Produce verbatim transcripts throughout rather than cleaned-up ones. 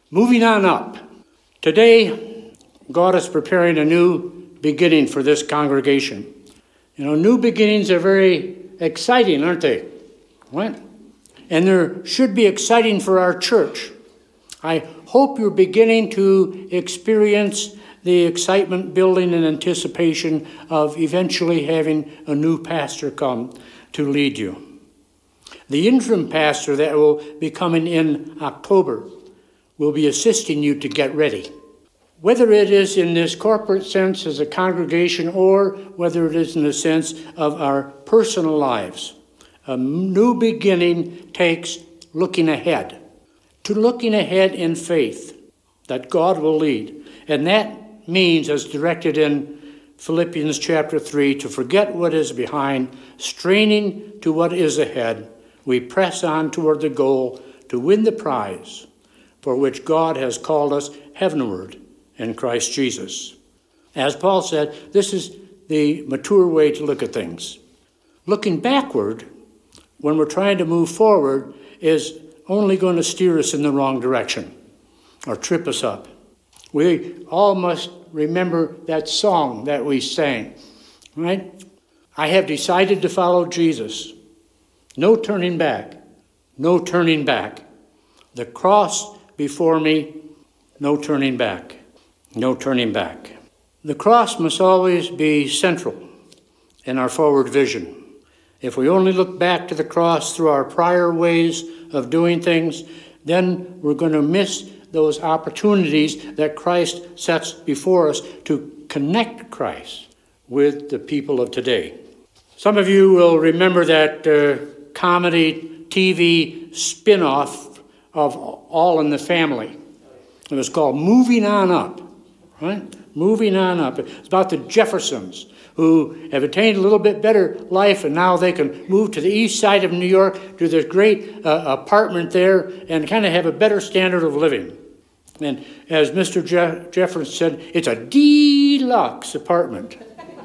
Moving on up. Today, God is preparing a new beginning for this congregation. You know, new beginnings are very exciting, aren't they? What? And there should be exciting for our church. I hope you're beginning to experience the excitement building in anticipation of eventually having a new pastor come to lead you. The interim pastor that will be coming in October will be assisting you to get ready. Whether it is in this corporate sense as a congregation or whether it is in the sense of our personal lives, a new beginning takes looking ahead. To looking ahead in faith that God will lead. And that means, as directed in Philippians chapter three, to forget what is behind, straining to what is ahead, we press on toward the goal to win the prize for which God has called us heavenward in Christ Jesus. As Paul said, this is the mature way to look at things. Looking backward, when we're trying to move forward, is only going to steer us in the wrong direction or trip us up. We all must remember that song that we sang, right? I have decided to follow Jesus. No turning back. No turning back. The cross before me, no turning back. No turning back. The cross must always be central in our forward vision. If we only look back to the cross through our prior ways of doing things, then we're going to miss those opportunities that Christ sets before us to connect Christ with the people of today. Some of you will remember that uh, comedy T V spin-off of All in the Family. It was called Moving On Up, right? Moving On Up. It's about the Jeffersons who have attained a little bit better life, and now they can move to the east side of New York to this great uh, apartment there and kind of have a better standard of living. And as Mister Je- Jefferson said, it's a deluxe apartment.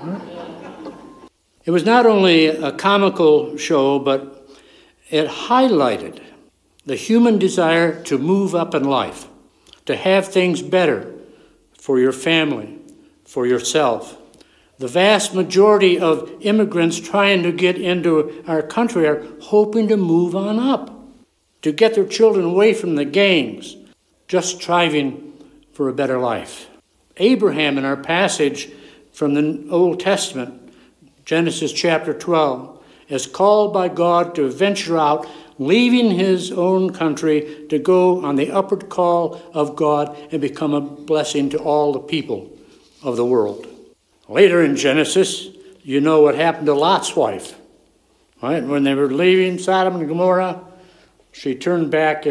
It was not only a comical show, but it highlighted the human desire to move up in life, to have things better for your family, for yourself. The vast majority of immigrants trying to get into our country are hoping to move on up, to get their children away from the gangs, just striving for a better life. Abraham, in our passage from the Old Testament, Genesis chapter twelve, is called by God to venture out, leaving his own country to go on the upward call of God and become a blessing to all the people of the world. Later in Genesis, you know what happened to Lot's wife, right? When they were leaving Sodom and Gomorrah, she turned back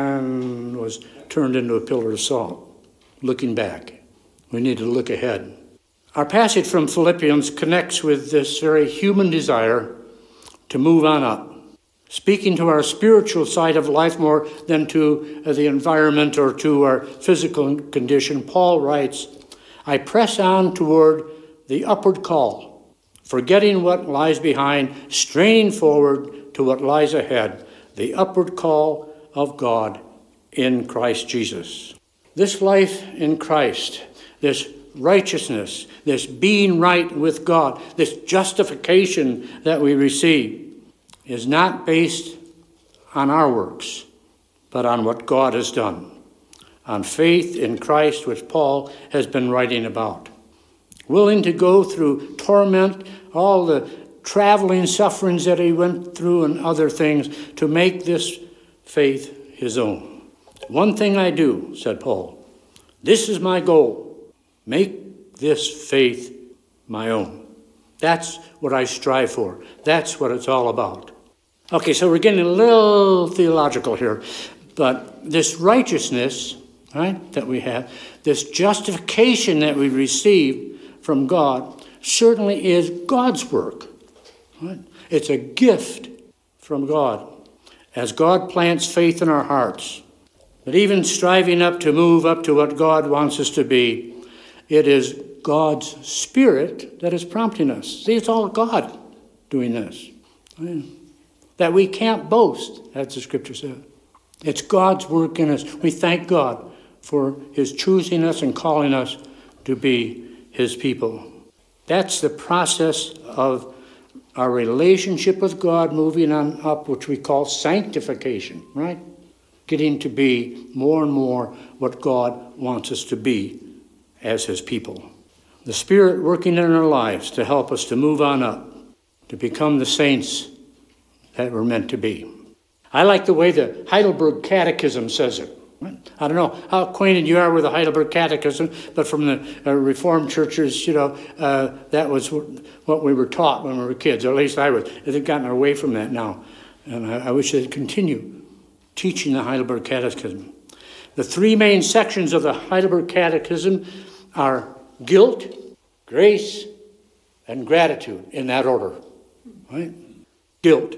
and was turned into a pillar of salt. Looking back. We need to look ahead. Our passage from Philippians connects with this very human desire to move on up, speaking to our spiritual side of life more than to the environment or to our physical condition. Paul writes, I press on toward the upward call, forgetting what lies behind, straining forward to what lies ahead, the upward call of God in Christ Jesus. This life in Christ, this righteousness, this being right with God, this justification that we receive is not based on our works, but on what God has done, on faith in Christ, which Paul has been writing about. Willing to go through torment, all the traveling sufferings that he went through and other things to make this faith his own. One thing I do, said Paul, this is my goal. Make this faith my own. That's what I strive for. That's what it's all about. Okay, so we're getting a little theological here, but this righteousness, right, that we have, this justification that we receive from God certainly is God's work. Right? It's a gift from God as God plants faith in our hearts. But even striving up to move up to what God wants us to be, it is God's Spirit that is prompting us. See, it's all God doing this. Right? That we can't boast, as the Scripture says. It's God's work in us. We thank God for his choosing us and calling us to be his people. That's the process of our relationship with God moving on up, which we call sanctification, right? Getting to be more and more what God wants us to be as his people. The Spirit working in our lives to help us to move on up, to become the saints that we're meant to be. I like the way the Heidelberg Catechism says it. I don't know how acquainted you are with the Heidelberg Catechism, but from the uh, Reformed churches, you know, uh, that was what we were taught when we were kids, or at least I was. They've gotten away from that now, and I, I wish they'd continue teaching the Heidelberg Catechism. The three main sections of the Heidelberg Catechism are guilt, grace, and gratitude, in that order. Right? Guilt.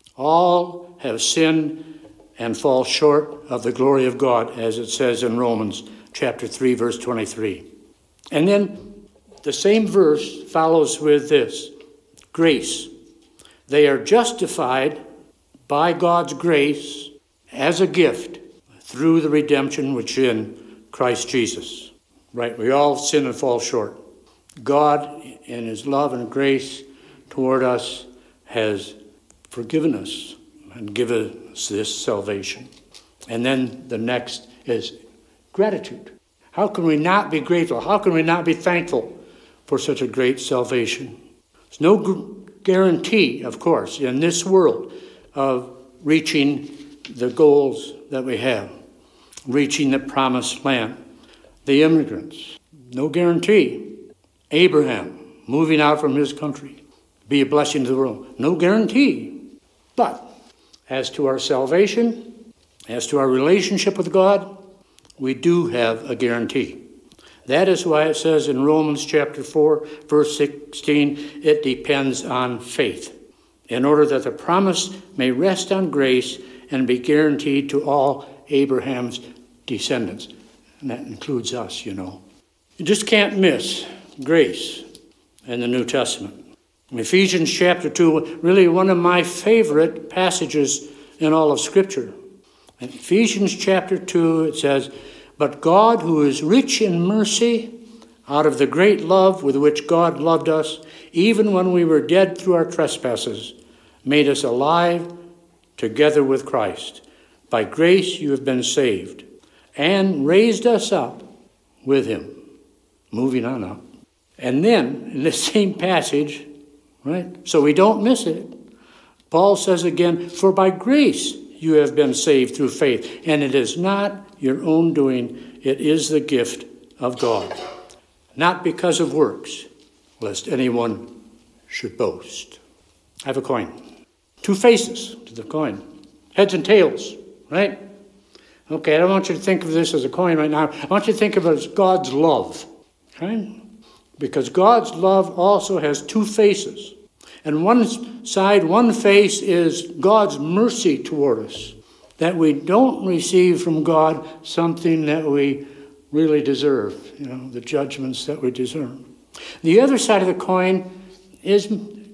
All have sinned and fall short of the glory of God, as it says in Romans chapter three, verse twenty-three. And then the same verse follows with this, grace. They are justified by God's grace as a gift through the redemption which is in Christ Jesus. Right, we all sin and fall short. God, in his love and grace toward us, has forgiven us and given us this salvation. And then the next is gratitude. How can we not be grateful? How can we not be thankful for such a great salvation? There's no gu- guarantee, of course, in this world of reaching the goals that we have, reaching the promised land. The immigrants, no guarantee. Abraham, moving out from his country, be a blessing to the world, no guarantee. But as to our salvation, as to our relationship with God, we do have a guarantee. That is why it says in Romans chapter four, verse sixteen, it depends on faith, in order that the promise may rest on grace and be guaranteed to all Abraham's descendants. And that includes us, you know. You just can't miss grace in the New Testament. In Ephesians chapter two, really one of my favorite passages in all of Scripture. In Ephesians chapter two, it says, "But God, who is rich in mercy, out of the great love with which God loved us, even when we were dead through our trespasses, made us alive together with Christ. By grace you have been saved, and raised us up with him." Moving on up. And then, in the same passage, right, so we don't miss it, Paul says again, "For by grace you have been saved through faith, and it is not your own doing, it is the gift of God. Not because of works, lest anyone should boast." I have a coin. Two faces to the coin. Heads and tails, right? Okay, I don't want you to think of this as a coin right now. I want you to think of it as God's love. Okay? Because God's love also has two faces. And one side, one face is God's mercy toward us. That we don't receive from God something that we really deserve. You know, the judgments that we deserve. The other side of the coin is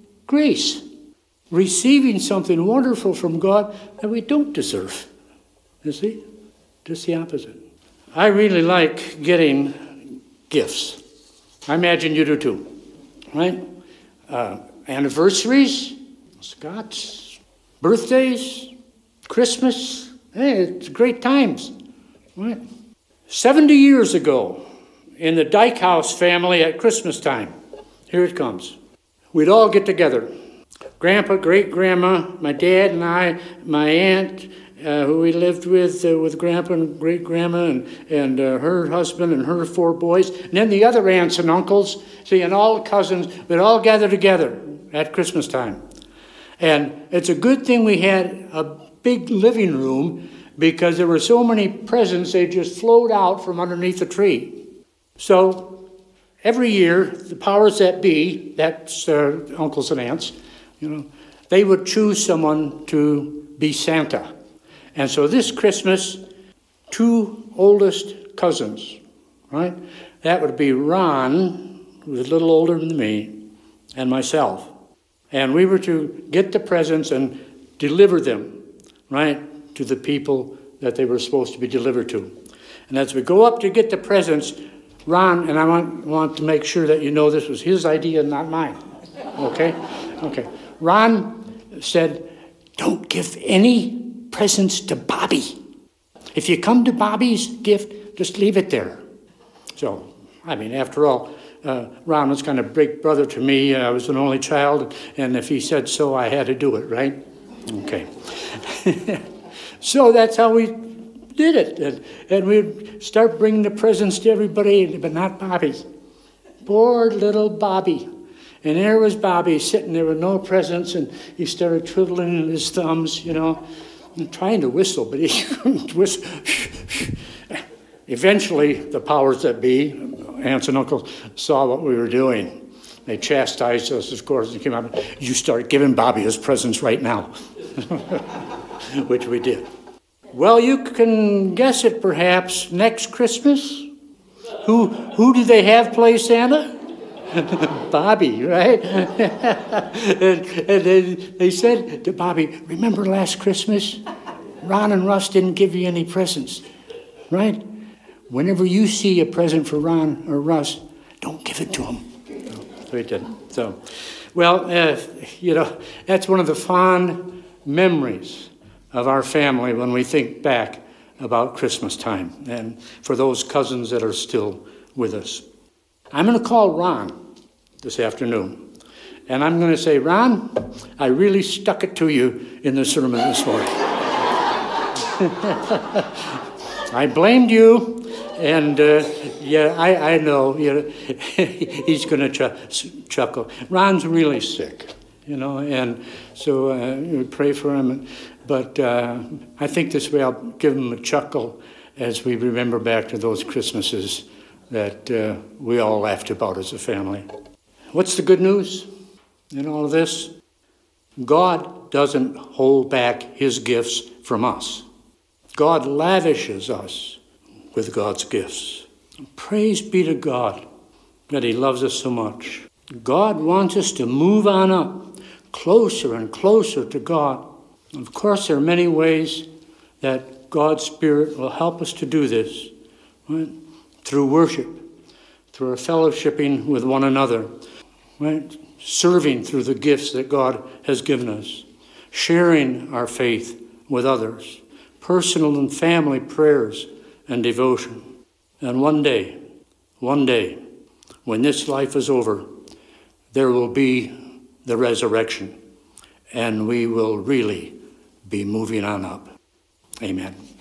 grace. Receiving something wonderful from God that we don't deserve. You see? Just the opposite. I really like getting gifts. I imagine you do too, right? Uh, anniversaries, Scott's, birthdays, Christmas. Hey, it's great times, right? Seventy years ago, in the Dyke House family at Christmas time, here it comes. We'd all get together. Grandpa, great-grandma, my dad and I, my aunt, Uh, who we lived with, uh, with Grandpa and great-grandma, and, and uh, her husband and her four boys, and then the other aunts and uncles, see, and all the cousins, we'd all gather together at Christmas time. And it's a good thing we had a big living room, because there were so many presents, they just flowed out from underneath the tree. So every year, the powers that be, that's uh, uncles and aunts, you know, they would choose someone to be Santa. And so this Christmas, two oldest cousins, right? That would be Ron, who was a little older than me, and myself. And we were to get the presents and deliver them, right, to the people that they were supposed to be delivered to. And as we go up to get the presents, Ron, and I want, want to make sure that you know this was his idea, not mine. Okay? Okay. Ron said, don't give any presents to Bobby. If you come to Bobby's gift, just leave it there. So, I mean, after all, uh, Ron was kind of big brother to me. I was an only child, and if he said so, I had to do it, right? Okay. So that's how we did it. And, and we'd start bringing the presents to everybody, but not Bobby. Poor little Bobby. And there was Bobby sitting there with no presents, and he started twiddling his thumbs, you know, and trying to whistle, but he couldn't whistle. Eventually, the powers that be, aunts and uncles, saw what we were doing. They chastised us, of course, and came out, you start giving Bobby his presents right now, which we did. Well, you can guess it, perhaps, next Christmas. Who, who do they have play Santa? Bobby, right? and, and then they said to Bobby, remember last Christmas? Ron and Russ didn't give you any presents, right? Whenever you see a present for Ron or Russ, don't give it to them. So he didn't. So, well, uh, you know, that's one of the fond memories of our family when we think back about Christmas time, and for those cousins that are still with us. I'm going to call Ron this afternoon, and I'm going to say, Ron, I really stuck it to you in the sermon this morning. I blamed you, and uh, yeah, I, I know, you know he's going to ch- chuckle. Ron's really sick, you know, and so uh, we pray for him. But uh, I think this way I'll give him a chuckle as we remember back to those Christmases that uh, we all laughed about as a family. What's the good news in all of this? God doesn't hold back his gifts from us. God lavishes us with God's gifts. Praise be to God that he loves us so much. God wants us to move on up, closer and closer to God. Of course, there are many ways that God's Spirit will help us to do this, right? Through worship, through our fellowshipping with one another, right? Serving through the gifts that God has given us, sharing our faith with others, personal and family prayers and devotion. And one day, one day, when this life is over, there will be the resurrection, and we will really be moving on up. Amen.